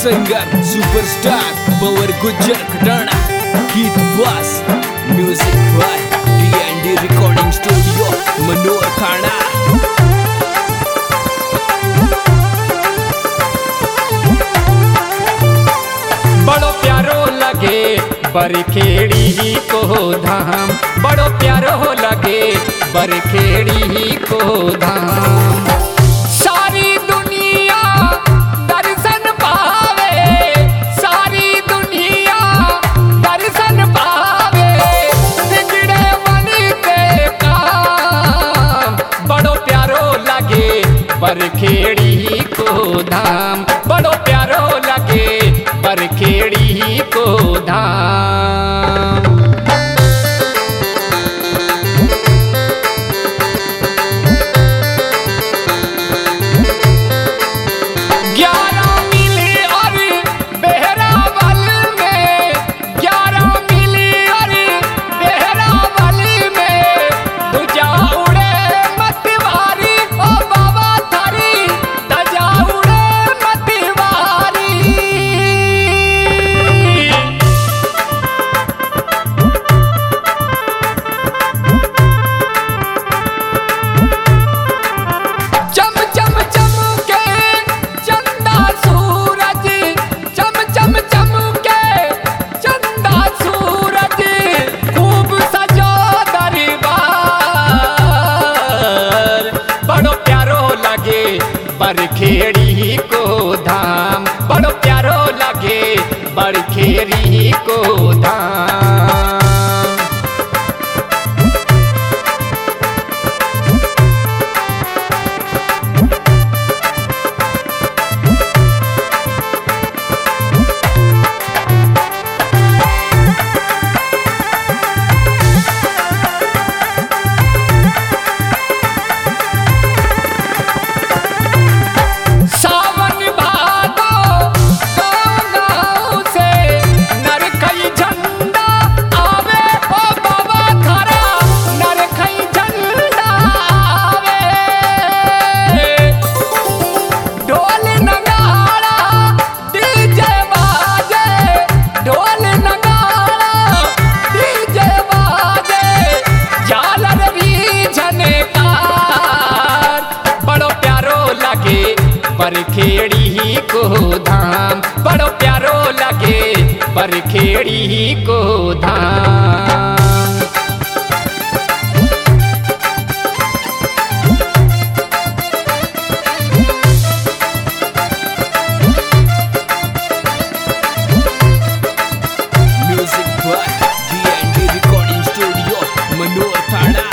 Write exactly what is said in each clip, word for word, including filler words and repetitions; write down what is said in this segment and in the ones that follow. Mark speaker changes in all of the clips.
Speaker 1: Singer superstar पवर गुज्जर खटाना गीत वास music by D and D recording studio Manohar Thana.
Speaker 2: बड़ो प्यारो लगे बरखेड़ी को धाम, बड़ो प्यारो लगे बरखेड़ी को धाम। सारी दुनिया दर्शन पावे, सारी दुनिया दर्शन पावे, बिगड़े मन के काम। बड़ो प्यारो लगे बरखेड़ी को धाम, बड़ो प्यारो लगे बरखेड़ी को धाम। ग्यारह मिली और बहरावल में, ग्यारह मिली और बहरावल में, तुझा उड़े मतवारी ओ बाबा थारी, तजा उड़े मतवारी। चम चम चमके चंदा सूरज, चम चम चमके चंदा सूरज, खूब सजो दरबार। बड़ो प्यारो लगे बरखेड़ी को धाम, बड़ो प्यारो लगे बरखेड़ी को धाम। सावन भादो गाँव से नरखई झंडा आवे ओ बाबा थारा, नरखई झंडा आवे। ढोल नगाड़ा डीजे बाजे, ढोल नगाड़ा डीजे बाजे, झालर भी झनकार। बड़ो प्यारो लगे बरखेड़ी को धाम, बड़ो प्यारो लगे बरखेड़ी को धाम।
Speaker 1: Music by D and D recording studio Manohar Thana.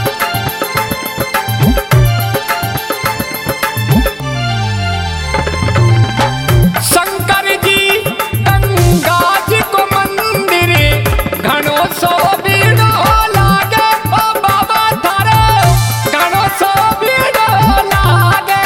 Speaker 2: Shankar ji Ganga ji को मंदिर घनो सो बीड़ो लागे ओ बाबा थारे, घनो सो बीड़ो लागे।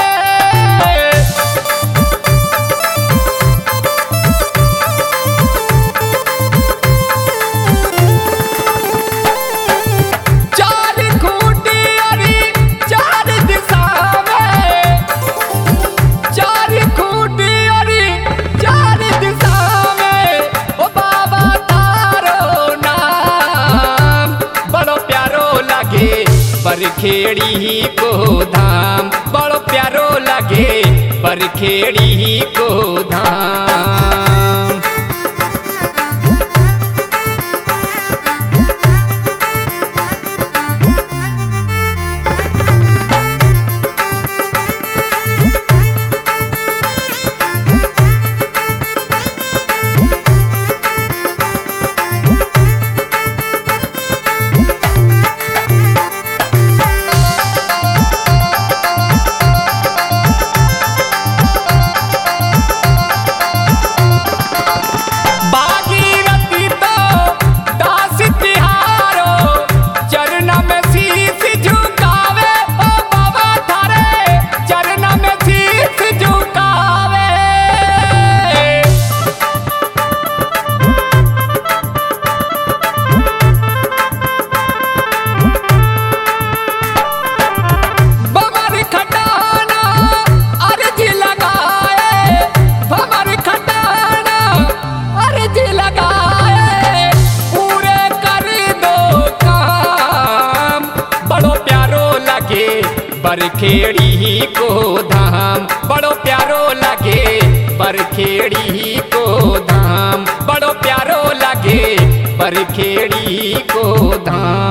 Speaker 2: चार खूंटी अरी चार दिशा में, चार खूंटी अरी चार दिशा में, ओ बाबा तारो नाम। बड़ो प्यारो लगे बरखेड़ी को धाम, बड़ो प्यारो लगे बरखेड़ी को धाम। बरखेड़ी को धाम बड़ो प्यारो लगे, बरखेड़ी को धाम बड़ो प्यारो लगे, बरखेड़ी को धाम।